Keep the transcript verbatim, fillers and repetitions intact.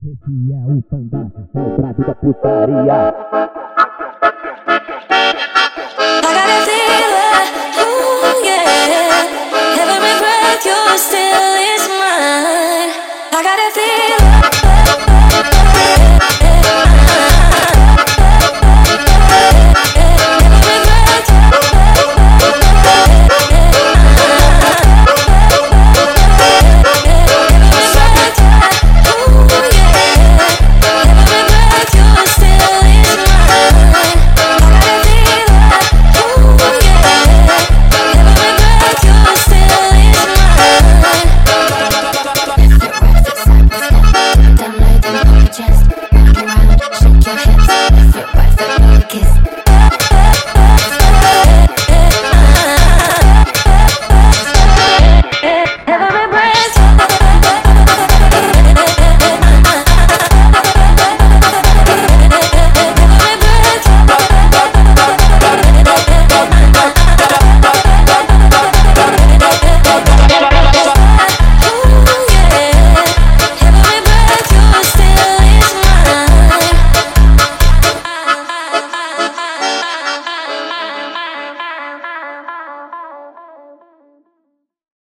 Esse é o Panda, é o brabo da putaria. I got a feeling, ooh yeah, every breath you're still